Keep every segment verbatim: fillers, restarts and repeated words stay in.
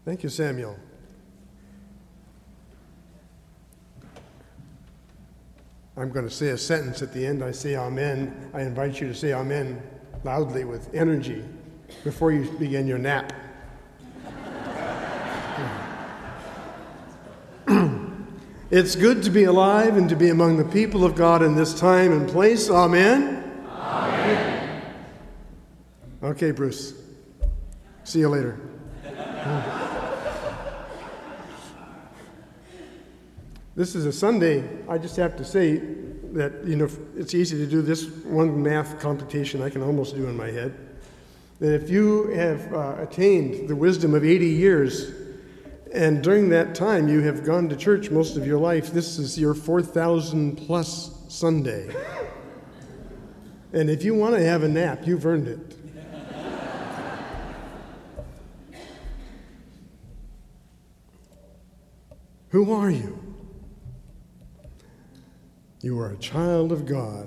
Thank you, Samuel. I'm going to say a sentence at the end. I say amen. I invite you to say amen loudly with energy before you begin your nap. It's good to be alive and to be among the people of God in this time and place. Amen? Amen. Okay, Bruce. See you later. This is a Sunday. I just have to say that, you know, it's easy to do this one math computation I can almost do in my head. That if you have uh, attained the wisdom of eighty years, and during that time you have gone to church most of your life, this is your four thousand plus Sunday. And if you want to have a nap, you've earned it. Who are you? You are a child of God.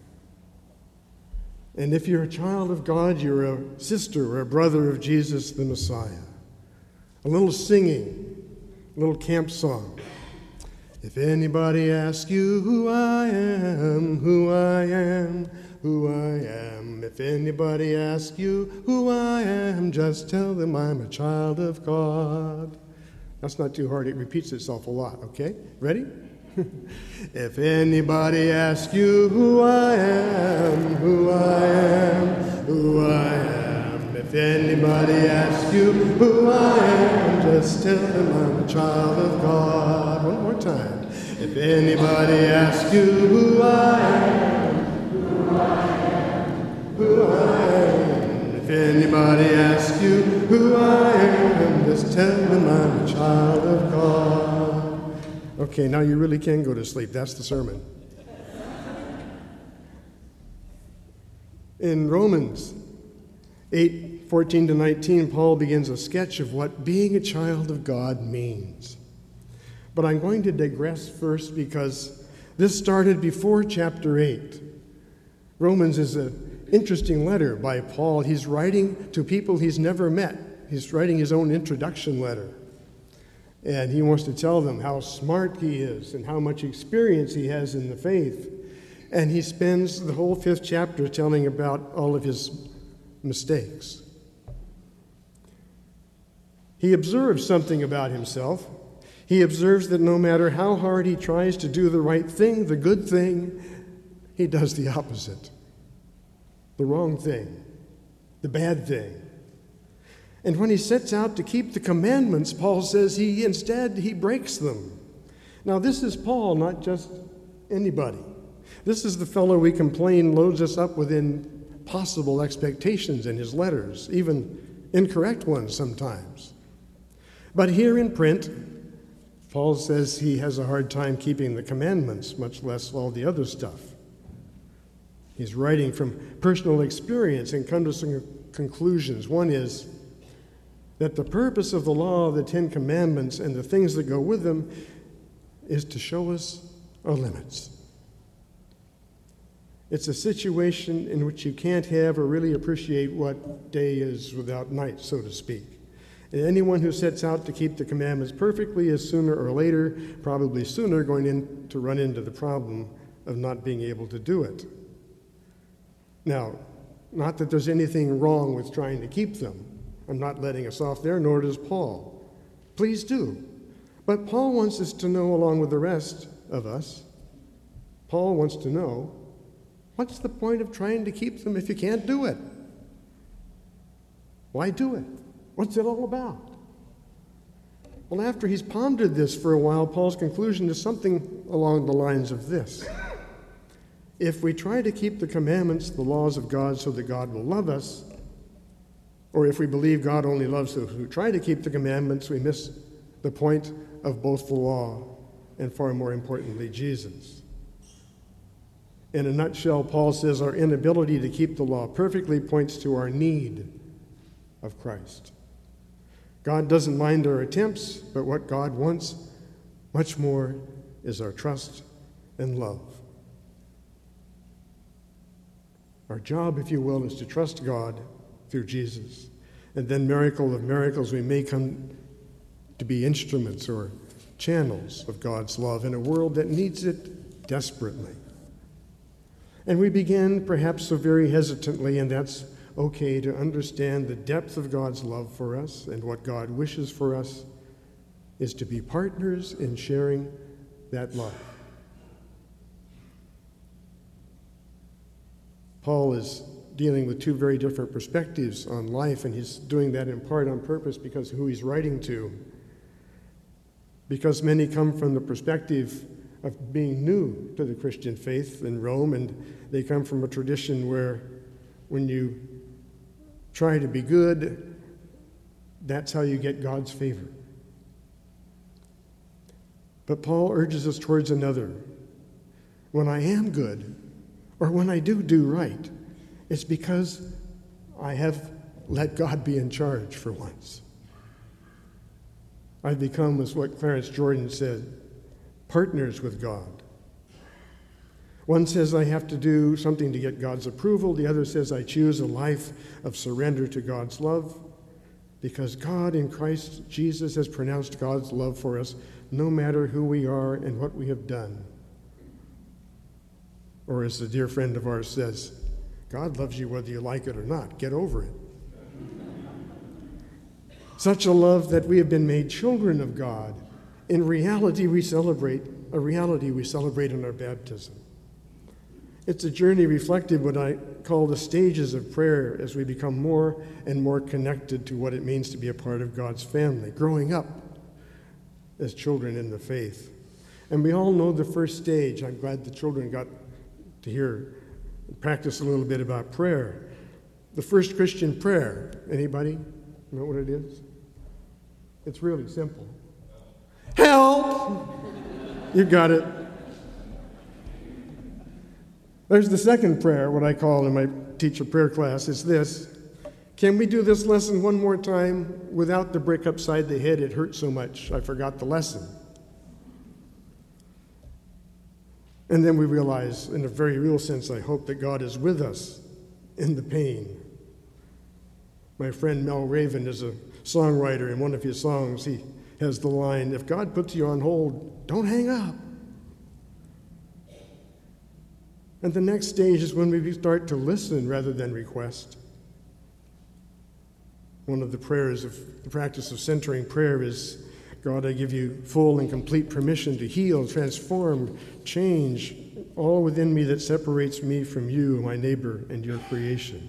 And if you're a child of God, you're a sister or a brother of Jesus the Messiah. A little singing, a little camp song. If anybody asks you who I am, who I am, who I am. If anybody asks you who I am, just tell them I'm a child of God. That's not too hard. It repeats itself a lot, okay? Ready? If anybody asks you who I am, who I am, who I am. If anybody asks you who I am, just tell them I'm a child of God. One more time. If anybody asks you who I am, who I am, who I am. If anybody asks you who I am, just tell them I'm a child of God. Okay, now you really can go to sleep. That's the sermon. In Romans eight, fourteen to nineteen, Paul begins a sketch of what being a child of God means. But I'm going to digress first because this started before chapter eight. Romans is an interesting letter by Paul. He's writing to people he's never met. He's writing his own introduction letter. And he wants to tell them how smart he is and how much experience he has in the faith. And he spends the whole fifth chapter telling about all of his mistakes. He observes something about himself. He observes that no matter how hard he tries to do the right thing, the good thing, he does the opposite. The wrong thing, the bad thing. And when he sets out to keep the commandments, Paul says he instead he breaks them. Now this is Paul, not just anybody. This is the fellow we complain loads us up with impossible expectations in his letters, even incorrect ones sometimes. But here in print, Paul says he has a hard time keeping the commandments, much less all the other stuff. He's writing from personal experience and comes to some conclusions. One is that the purpose of the law of the Ten Commandments and the things that go with them is to show us our limits. It's a situation in which you can't have or really appreciate what day is without night, so to speak. And anyone who sets out to keep the commandments perfectly is sooner or later, probably sooner, going in to run into the problem of not being able to do it. Now, not that there's anything wrong with trying to keep them. I'm not letting us off there, nor does Paul. Please do. But Paul wants us to know, along with the rest of us, Paul wants to know, what's the point of trying to keep them if you can't do it? Why do it? What's it all about? Well, after he's pondered this for a while, Paul's conclusion is something along the lines of this. If we try to keep the commandments, the laws of God, so that God will love us, or if we believe God only loves those who try to keep the commandments, we miss the point of both the law and, far more importantly, Jesus. In a nutshell, Paul says our inability to keep the law perfectly points to our need of Christ. God doesn't mind our attempts, but what God wants much more is our trust and love. Our job, if you will, is to trust God through Jesus. And then, miracle of miracles, we may come to be instruments or channels of God's love in a world that needs it desperately. And we begin perhaps so very hesitantly, and that's okay, to understand the depth of God's love for us, and what God wishes for us is to be partners in sharing that love. Paul is dealing with two very different perspectives on life, and he's doing that in part on purpose because of who he's writing to. Because many come from the perspective of being new to the Christian faith in Rome, and they come from a tradition where when you try to be good, that's how you get God's favor. But Paul urges us towards another. When I am good, or when I do do right, it's because I have let God be in charge for once. I've become, as what Clarence Jordan said, partners with God. One says I have to do something to get God's approval. The other says I choose a life of surrender to God's love, because God in Christ Jesus has pronounced God's love for us no matter who we are and what we have done. Or as a dear friend of ours says, God loves you whether you like it or not. Get over it. Such a love that we have been made children of God. In reality, we celebrate, a reality we celebrate in our baptism. It's a journey reflected what I call the stages of prayer as we become more and more connected to what it means to be a part of God's family, growing up as children in the faith. And we all know the first stage. I'm glad the children got to hear, practice a little bit about prayer. The first Christian prayer, anybody know what it is? It's really simple. Help! You got it. There's the second prayer, what I call in my teacher prayer class, is this. Can we do this lesson one more time without the brick upside the head? It hurt so much, I forgot the lesson. And then we realize, in a very real sense, I hope, that God is with us in the pain. My friend Mel Raven is a songwriter. In one of his songs, he has the line, if God puts you on hold, don't hang up. And the next stage is when we start to listen rather than request. One of the prayers of the practice of centering prayer is, God, I give you full and complete permission to heal, transform, change all within me that separates me from you, my neighbor, and your creation.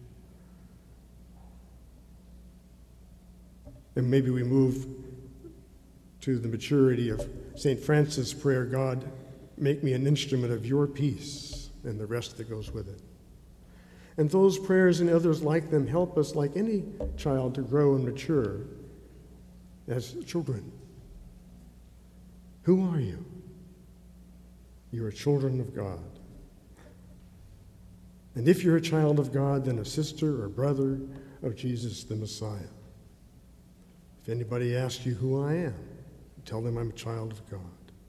And maybe we move to the maturity of Saint Francis' prayer, God, make me an instrument of your peace, and the rest that goes with it. And those prayers and others like them help us, like any child, to grow and mature as children. Who are you? You are children of God. And if you're a child of God, then a sister or brother of Jesus the Messiah. If anybody asks you who I am, tell them I'm a child of God.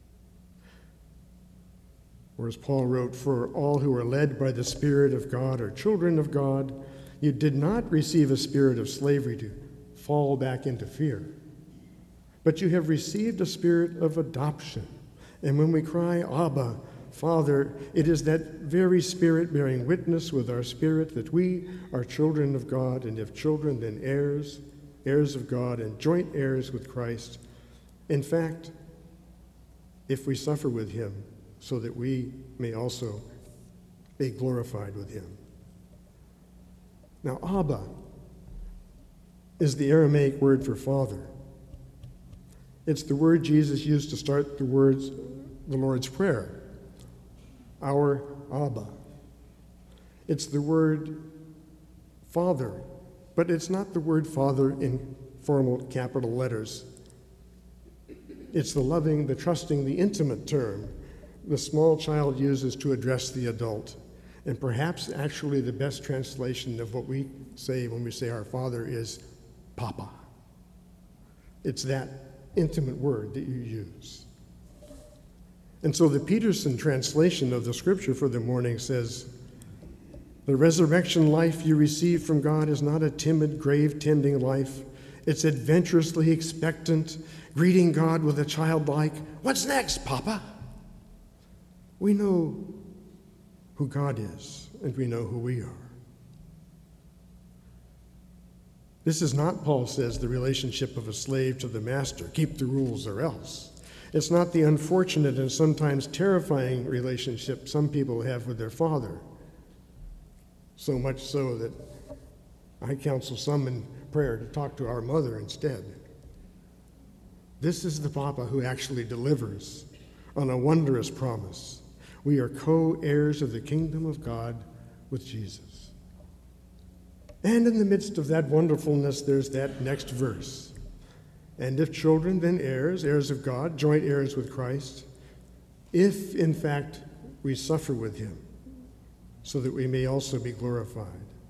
Or as Paul wrote, for all who are led by the Spirit of God are children of God. You did not receive a spirit of slavery to fall back into fear, but you have received a spirit of adoption. And when we cry, Abba, Father, it is that very Spirit bearing witness with our spirit that we are children of God, and if children, then heirs, heirs of God, and joint heirs with Christ. In fact, if we suffer with him, so that we may also be glorified with him. Now, Abba is the Aramaic word for father. It's the word Jesus used to start the words, the Lord's Prayer. Our Abba. It's the word father, but it's not the word father in formal capital letters. It's the loving, the trusting, the intimate term the small child uses to address the adult. And perhaps actually the best translation of what we say when we say our Father is Papa. It's that intimate word that you use. And so the Peterson translation of the scripture for the morning says, the resurrection life you receive from God is not a timid, grave-tending life. It's adventurously expectant, greeting God with a childlike, "What's next, Papa?" We know who God is, and we know who we are. This is not, Paul says, the relationship of a slave to the master. Keep the rules or else. It's not the unfortunate and sometimes terrifying relationship some people have with their father. So much so that I counsel some in prayer to talk to our mother instead. This is the Papa who actually delivers on a wondrous promise. We are co-heirs of the kingdom of God with Jesus. And in the midst of that wonderfulness, there's that next verse. And if children, then heirs, heirs of God, joint heirs with Christ, if in fact we suffer with him, so that we may also be glorified.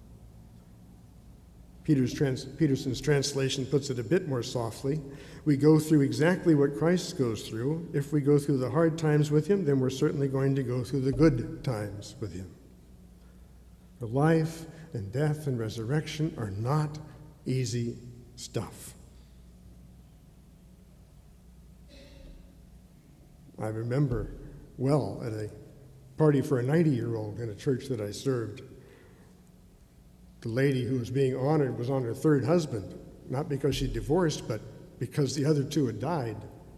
Peter's trans, Peterson's translation puts it a bit more softly. We go through exactly what Christ goes through. If we go through the hard times with him, then we're certainly going to go through the good times with him. The life and death and resurrection are not easy stuff. I remember well at a party for a ninety-year-old in a church that I served, the lady who was being honored was on her third husband, not because she divorced, but because the other two had died.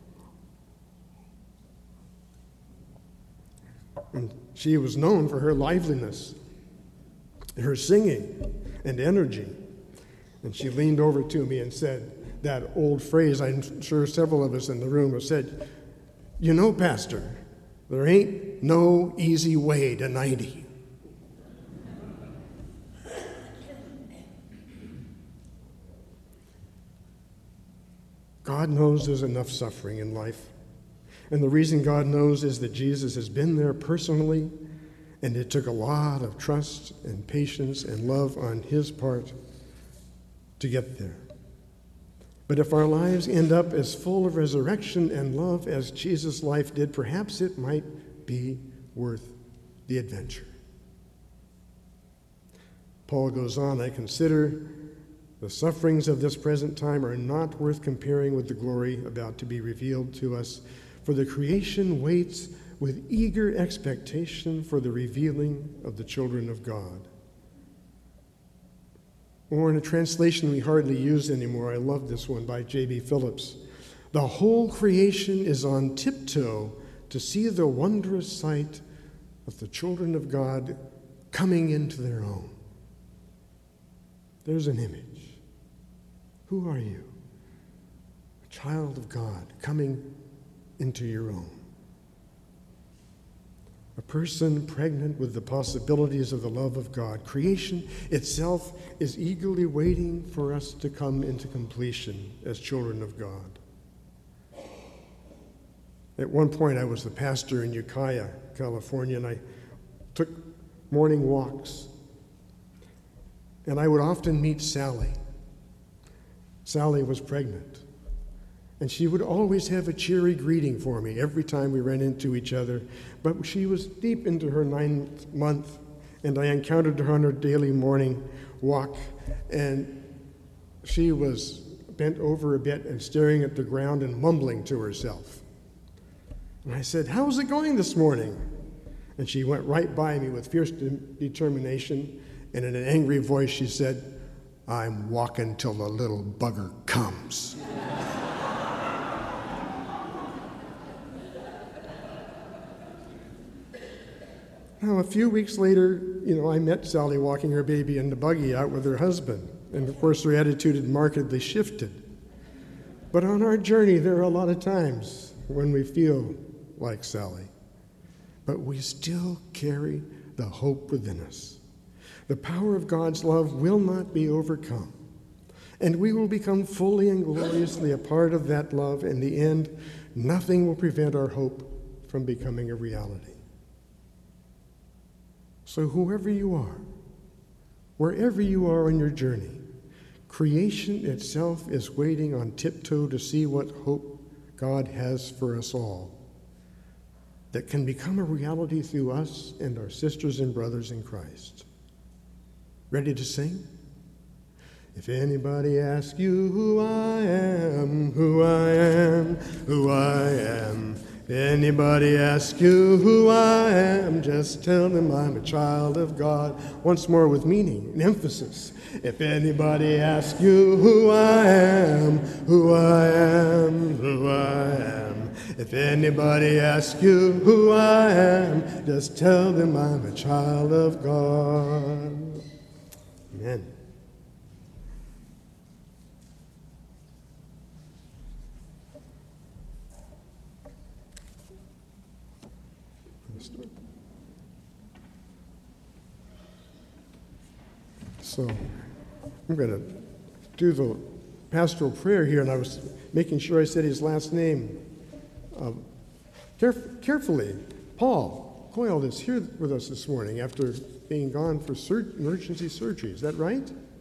And she was known for her liveliness, her singing and energy. And she leaned over to me and said that old phrase I'm sure several of us in the room have said, "You know, Pastor, there ain't no easy way to ninety." God knows there's enough suffering in life. And the reason God knows is that Jesus has been there personally, and it took a lot of trust and patience and love on his part to get there. But if our lives end up as full of resurrection and love as Jesus' life did, perhaps it might be worth the adventure. Paul goes on, "I consider the sufferings of this present time are not worth comparing with the glory about to be revealed to us, for the creation waits with eager expectation for the revealing of the children of God." Or in a translation we hardly use anymore, I love this one by J B Phillips, "The whole creation is on tiptoe to see the wondrous sight of the children of God coming into their own." There's an image. Who are you? A child of God coming into your own. A person pregnant with the possibilities of the love of God. Creation itself is eagerly waiting for us to come into completion as children of God. At one point, I was the pastor in Ukiah, California, and I took morning walks. And I would often meet Sally. Sally was pregnant. And she would always have a cheery greeting for me every time we ran into each other. But she was deep into her ninth month, and I encountered her on her daily morning walk. And she was bent over a bit and staring at the ground and mumbling to herself. And I said, "How's it going this morning?" And she went right by me with fierce de- determination, and in an angry voice she said, "I'm walking till the little bugger comes." Now, a few weeks later, you know, I met Sally walking her baby in the buggy out with her husband. And of course, her attitude had markedly shifted. But on our journey, there are a lot of times when we feel like Sally. But we still carry the hope within us. The power of God's love will not be overcome. And we will become fully and gloriously a part of that love. In the end, nothing will prevent our hope from becoming a reality. So whoever you are, wherever you are on your journey, creation itself is waiting on tiptoe to see what hope God has for us all that can become a reality through us and our sisters and brothers in Christ. Ready to sing? If anybody asks you who I am, who I am, who I am. If anybody asks you who I am, just tell them I'm a child of God. Once more with meaning and emphasis. If anybody asks you who I am, who I am, who I am. If anybody asks you who I am, just tell them I'm a child of God. Amen. So I'm going to do the pastoral prayer here, and I was making sure I said his last name uh, caref- carefully. Paul Coyle is here with us this morning after being gone for sur- emergency surgery. Is that right?